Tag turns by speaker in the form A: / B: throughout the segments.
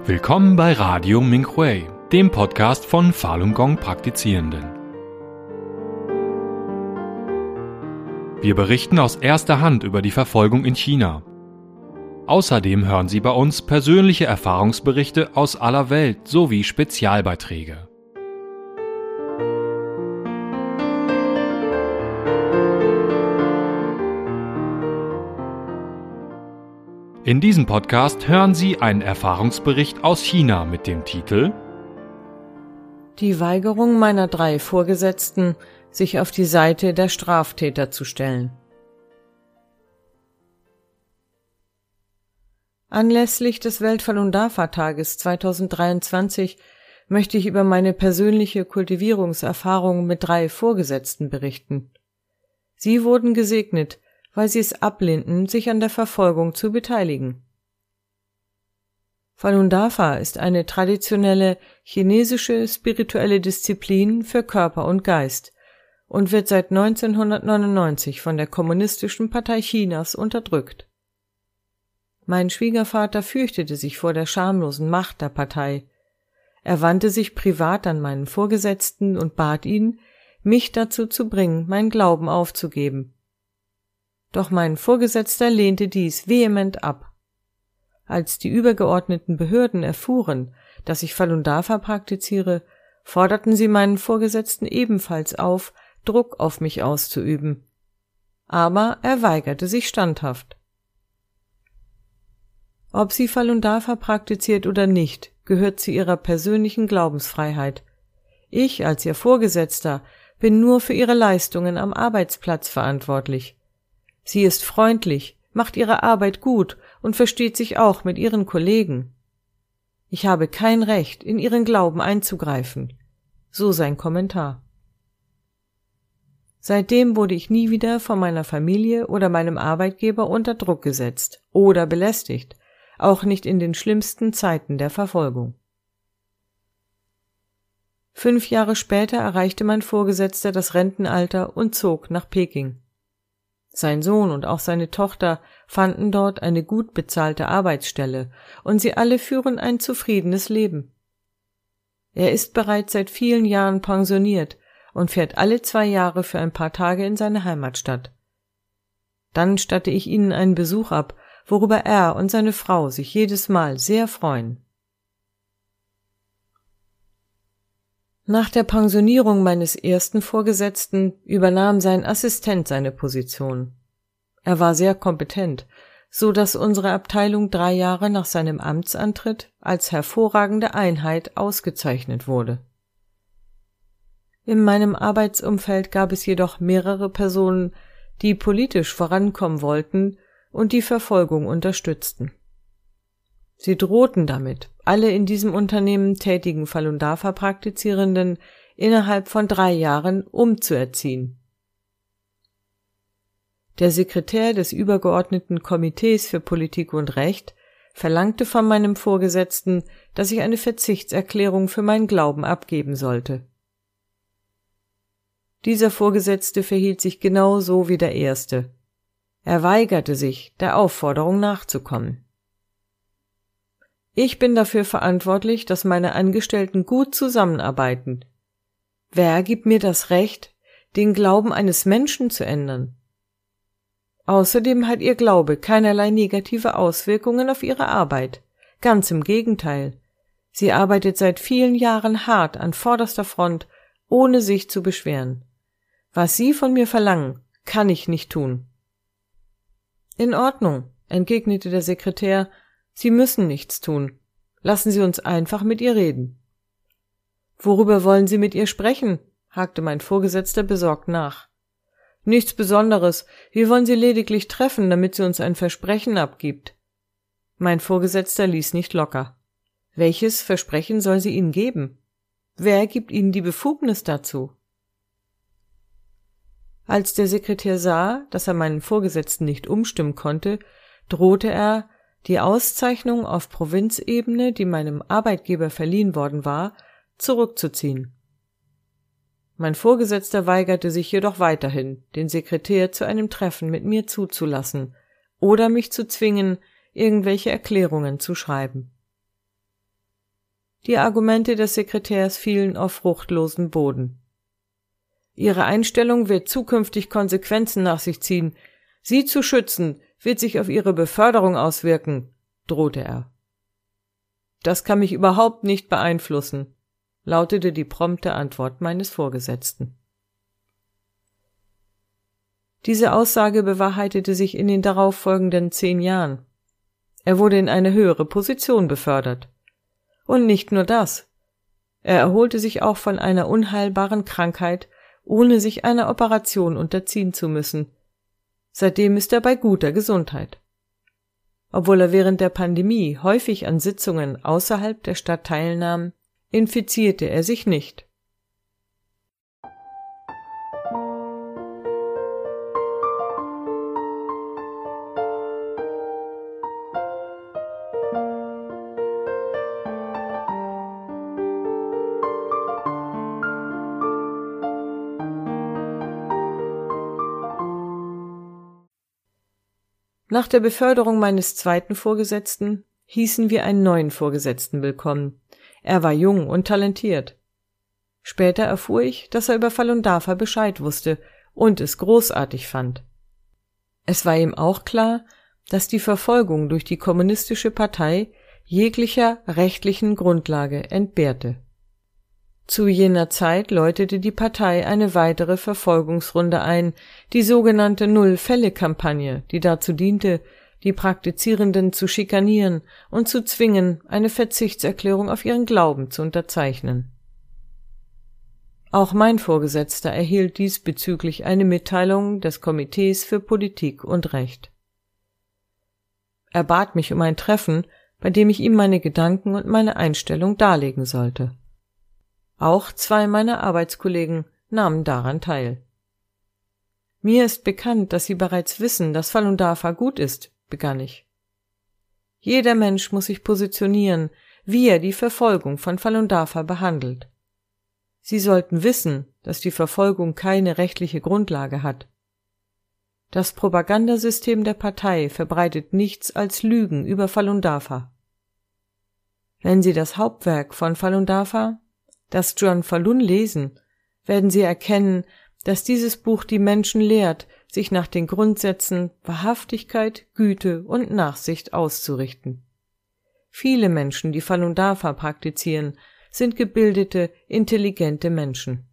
A: Willkommen bei Radio Minkwei, dem Podcast von Falun Gong Praktizierenden. Wir berichten aus erster Hand über die Verfolgung in China. Außerdem hören Sie bei uns persönliche Erfahrungsberichte aus aller Welt sowie Spezialbeiträge. In diesem Podcast hören Sie einen Erfahrungsbericht aus China mit dem Titel
B: Die Weigerung meiner 3 Vorgesetzten, sich auf die Seite der Straftäter zu stellen. Anlässlich des Welt-Falun Dafa-Tages 2023 möchte ich über meine persönliche Kultivierungserfahrung mit 3 Vorgesetzten berichten. Sie wurden gesegnet, weil sie es ablehnten, sich an der Verfolgung zu beteiligen. Falun Dafa ist eine traditionelle chinesische spirituelle Disziplin für Körper und Geist und wird seit 1999 von der Kommunistischen Partei Chinas unterdrückt. Mein Schwiegervater fürchtete sich vor der schamlosen Macht der Partei. Er wandte sich privat an meinen Vorgesetzten und bat ihn, mich dazu zu bringen, meinen Glauben aufzugeben. Doch mein Vorgesetzter lehnte dies vehement ab. Als die übergeordneten Behörden erfuhren, dass ich Falun Dafa praktiziere, forderten sie meinen Vorgesetzten ebenfalls auf, Druck auf mich auszuüben. Aber er weigerte sich standhaft. Ob sie Falun Dafa praktiziert oder nicht, gehört zu ihrer persönlichen Glaubensfreiheit. Ich als ihr Vorgesetzter bin nur für ihre Leistungen am Arbeitsplatz verantwortlich. Sie ist freundlich, macht ihre Arbeit gut und versteht sich auch mit ihren Kollegen. Ich habe kein Recht, in ihren Glauben einzugreifen. So sein Kommentar. Seitdem wurde ich nie wieder von meiner Familie oder meinem Arbeitgeber unter Druck gesetzt oder belästigt, auch nicht in den schlimmsten Zeiten der Verfolgung. 5 Jahre später erreichte mein Vorgesetzter das Rentenalter und zog nach Peking. Sein Sohn und auch seine Tochter fanden dort eine gut bezahlte Arbeitsstelle und sie alle führen ein zufriedenes Leben. Er ist bereits seit vielen Jahren pensioniert und fährt alle 2 Jahre für ein paar Tage in seine Heimatstadt. Dann statte ich ihnen einen Besuch ab, worüber er und seine Frau sich jedes Mal sehr freuen. Nach der Pensionierung meines ersten Vorgesetzten übernahm sein Assistent seine Position. Er war sehr kompetent, so dass unsere Abteilung 3 Jahre nach seinem Amtsantritt als hervorragende Einheit ausgezeichnet wurde. In meinem Arbeitsumfeld gab es jedoch mehrere Personen, die politisch vorankommen wollten und die Verfolgung unterstützten. Sie drohten damit, alle in diesem Unternehmen tätigen Falun Dafa Praktizierenden innerhalb von 3 Jahren umzuerziehen. Der Sekretär des übergeordneten Komitees für Politik und Recht verlangte von meinem Vorgesetzten, dass ich eine Verzichtserklärung für meinen Glauben abgeben sollte. Dieser Vorgesetzte verhielt sich genau so wie der erste. Er weigerte sich, der Aufforderung nachzukommen. Ich bin dafür verantwortlich, dass meine Angestellten gut zusammenarbeiten. Wer gibt mir das Recht, den Glauben eines Menschen zu ändern? Außerdem hat ihr Glaube keinerlei negative Auswirkungen auf ihre Arbeit. Ganz im Gegenteil. Sie arbeitet seit vielen Jahren hart an vorderster Front, ohne sich zu beschweren. Was Sie von mir verlangen, kann ich nicht tun. In Ordnung, entgegnete der Sekretär, Sie müssen nichts tun. Lassen Sie uns einfach mit ihr reden. Worüber wollen Sie mit ihr sprechen? Hakte mein Vorgesetzter besorgt nach. Nichts Besonderes, wir wollen sie lediglich treffen, damit sie uns ein Versprechen abgibt. Mein Vorgesetzter ließ nicht locker. Welches Versprechen soll sie Ihnen geben? Wer gibt Ihnen die Befugnis dazu? Als der Sekretär sah, dass er meinen Vorgesetzten nicht umstimmen konnte, drohte er, die Auszeichnung auf Provinzebene, die meinem Arbeitgeber verliehen worden war, zurückzuziehen. Mein Vorgesetzter weigerte sich jedoch weiterhin, den Sekretär zu einem Treffen mit mir zuzulassen oder mich zu zwingen, irgendwelche Erklärungen zu schreiben. Die Argumente des Sekretärs fielen auf fruchtlosen Boden. Ihre Einstellung wird zukünftig Konsequenzen nach sich ziehen. Sie zu schützen, wird sich auf Ihre Beförderung auswirken, drohte er. Das kann mich überhaupt nicht beeinflussen, lautete die prompte Antwort meines Vorgesetzten. Diese Aussage bewahrheitete sich in den darauffolgenden 10 Jahren. Er wurde in eine höhere Position befördert. Und nicht nur das. Er erholte sich auch von einer unheilbaren Krankheit, ohne sich einer Operation unterziehen zu müssen. Seitdem ist er bei guter Gesundheit. Obwohl er während der Pandemie häufig an Sitzungen außerhalb der Stadt teilnahm, infizierte er sich nicht. Nach der Beförderung meines zweiten Vorgesetzten hießen wir einen neuen Vorgesetzten willkommen. Er war jung und talentiert. Später erfuhr ich, dass er über Falun Dafa Bescheid wusste und es großartig fand. Es war ihm auch klar, dass die Verfolgung durch die kommunistische Partei jeglicher rechtlichen Grundlage entbehrte. Zu jener Zeit läutete die Partei eine weitere Verfolgungsrunde ein, die sogenannte Null-Fälle-Kampagne, die dazu diente, die Praktizierenden zu schikanieren und zu zwingen, eine Verzichtserklärung auf ihren Glauben zu unterzeichnen. Auch mein Vorgesetzter erhielt diesbezüglich eine Mitteilung des Komitees für Politik und Recht. Er bat mich um ein Treffen, bei dem ich ihm meine Gedanken und meine Einstellung darlegen sollte. Auch 2 meiner Arbeitskollegen nahmen daran teil. Mir ist bekannt, dass Sie bereits wissen, dass Falun Dafa gut ist, begann ich. Jeder Mensch muss sich positionieren, wie er die Verfolgung von Falun Dafa behandelt. Sie sollten wissen, dass die Verfolgung keine rechtliche Grundlage hat. Das Propagandasystem der Partei verbreitet nichts als Lügen über Falun Dafa. Wenn Sie das Hauptwerk von Falun Dafa, das John Falun, lesen, werden Sie erkennen, dass dieses Buch die Menschen lehrt, sich nach den Grundsätzen Wahrhaftigkeit, Güte und Nachsicht auszurichten. Viele Menschen, die Falun Dafa praktizieren, sind gebildete, intelligente Menschen.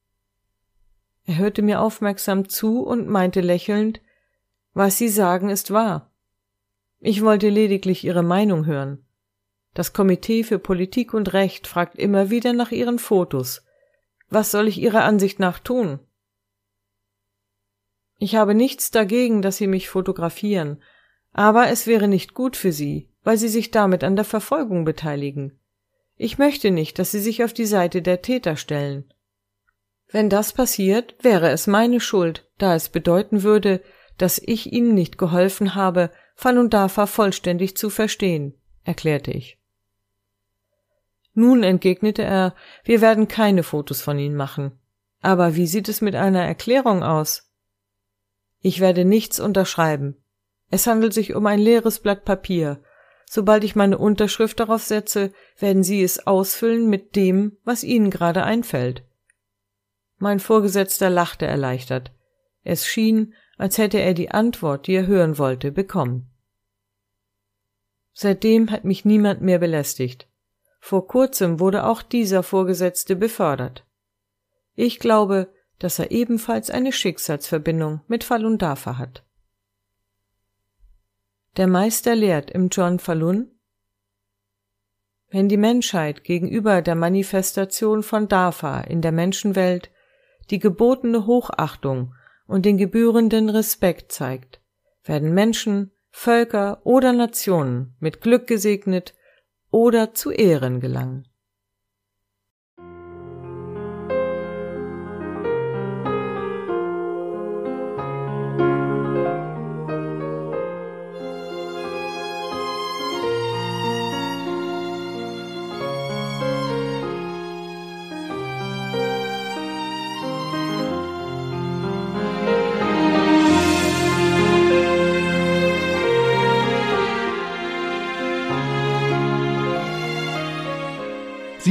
B: Er hörte mir aufmerksam zu und meinte lächelnd, was Sie sagen, ist wahr. Ich wollte lediglich Ihre Meinung hören. Das Komitee für Politik und Recht fragt immer wieder nach Ihren Fotos. Was soll ich Ihrer Ansicht nach tun? Ich habe nichts dagegen, dass Sie mich fotografieren, aber es wäre nicht gut für Sie, weil Sie sich damit an der Verfolgung beteiligen. Ich möchte nicht, dass Sie sich auf die Seite der Täter stellen. Wenn das passiert, wäre es meine Schuld, da es bedeuten würde, dass ich Ihnen nicht geholfen habe, Falun Dafa vollständig zu verstehen, erklärte ich. Nun, entgegnete er, wir werden keine Fotos von Ihnen machen. Aber wie sieht es mit einer Erklärung aus? Ich werde nichts unterschreiben. Es handelt sich um ein leeres Blatt Papier. Sobald ich meine Unterschrift darauf setze, werden Sie es ausfüllen mit dem, was Ihnen gerade einfällt. Mein Vorgesetzter lachte erleichtert. Es schien, als hätte er die Antwort, die er hören wollte, bekommen. Seitdem hat mich niemand mehr belästigt. Vor kurzem wurde auch dieser Vorgesetzte befördert. Ich glaube, dass er ebenfalls eine Schicksalsverbindung mit Falun Dafa hat. Der Meister lehrt im John Falun: Wenn die Menschheit gegenüber der Manifestation von Dafa in der Menschenwelt die gebotene Hochachtung und den gebührenden Respekt zeigt, werden Menschen, Völker oder Nationen mit Glück gesegnet oder zu Ehren gelangen.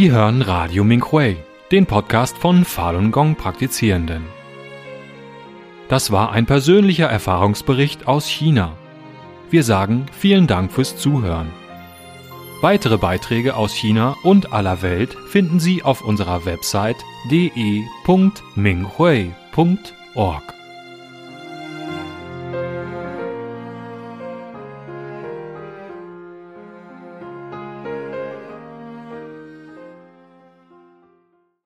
A: Sie hören Radio Minhui, den Podcast von Falun Gong Praktizierenden. Das war ein persönlicher Erfahrungsbericht aus China. Wir sagen vielen Dank fürs Zuhören. Weitere Beiträge aus China und aller Welt finden Sie auf unserer Website de.minghui.org.